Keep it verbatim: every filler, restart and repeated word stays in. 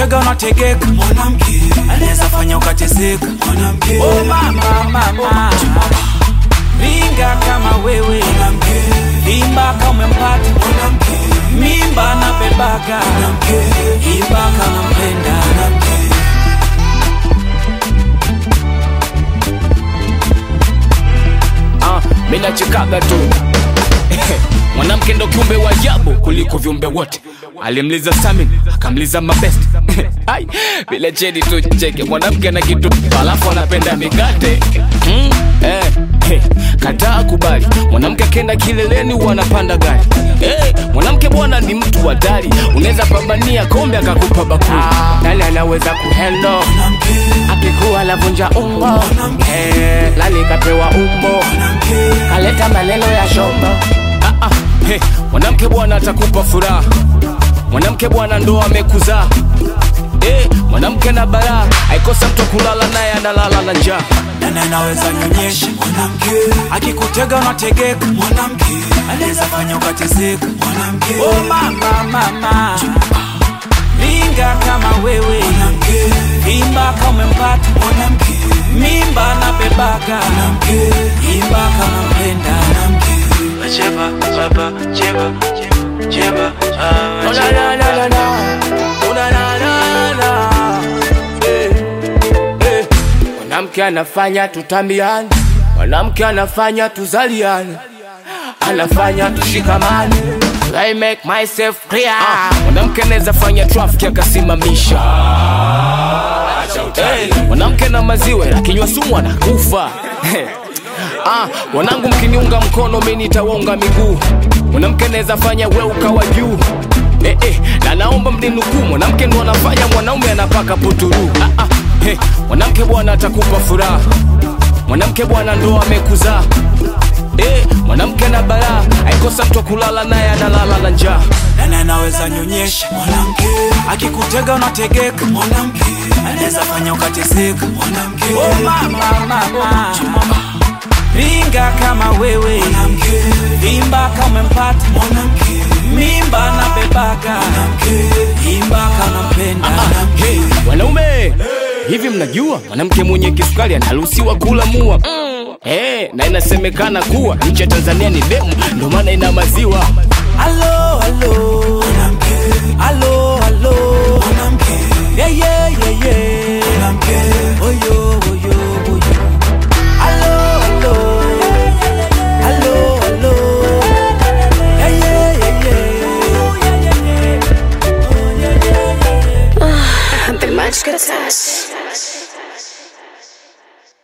akikutega unategeka, mwanamke anaweza fanya ukateseka, mwanamke. Oh mama mama, ringa kama wewe, mwanamke. Imba kama umempata, mwanamke. Mimba na bebaga, mwanamke. Imba kama mpenda, mwanamke. Ah, mina chikaga tu. Mwanamke ndo kiumbe wa ajabu kuliko viumbe wote. Alimliza Samin, akamliza mabest. Ai, bila chedi tu cheke. Mwanamke ana kitu, alafu anapenda mikate. Mm, eh, hey, kataa kubali. Mwanamke kenda kileleni wanapanda gari. Eh, mwanamke bwana ni mtu hatari. Unaweza pambania kombe akakupa bakuli. Nani anaweza kuhandle? Akikuwa lavunja umbo. Eh, lali kapewa umbo. Kaleta maneno ya shombo. Ah ah, hey, mwanamke bwana atakupa furaha. Mwanamke bwana ndo amekuzaa. Eh, mwanamke na balaa, haikosa mtu kulala naye analala na njaa. Nani anaweza nyonyesha, mwanamke. Akikutega unategeka, mwanamke. Anaweza fanya ukateseka, mwanamke. Oh mama mama, ringa kama wewe, mwanamke. Imba kama umempata, mwanamke. Mimba na bebaga, mwanamke. Imba kama mpenda, mwanamke. Cheba, cheba, cheba, cheba, ah, la la la la la, la la la la. Eh, eh. Mwanamke anafanya tutambiane, mwanamke anafanya tuzaliane, anafanya tushikamane. I make myself clear. Ah, mwanamke anaweza fanya traffic akasimamisha. Hey, mwanamke na maziwa akinywa sumu anakufa. Ah, wanangu mkiniunga mkono mimi nitawaunga miguu. Mwanamke anaweza fanya wewe ukawa juu. Eh eh, na naomba mninukuu. Mwanamke ndo anafanya mwanaume anapaka puturu. Ah ah, hey, mwanamke bwana atakupa furaha. Mwanamke bwana ndo amekuzaa. Eh, mwanamke na balaa, haikosa mtu kulala naye analala na njaa. Nani anaweza nyonyesha, mwanamke. Akikutega unategeka, mwanamke. Anaweza fanya ukateseka, mwanamke. Oh mama mama, ringa kama wewe, mwanamke. Imba kama umempata, mwanamke. Mimba na bebaga, mwanamke. Imba kama mpenda, mwanamke. Hey, wanaume, hivi mnajua mwanamke mwenye kisukari anaruhusiwa kula mua? Mm. Eh, na inasemekana kuwa nchi ya Tanzania ni demu, ndo maana ina maziwa. Hello hello, mwanamke. Hello hello, mwanamke. Yeah yeah yeah yeah, mwanamke. Oyo oyo oyo. Hello hello, hello hello. Yeah yeah yeah yeah. I've been much good touch.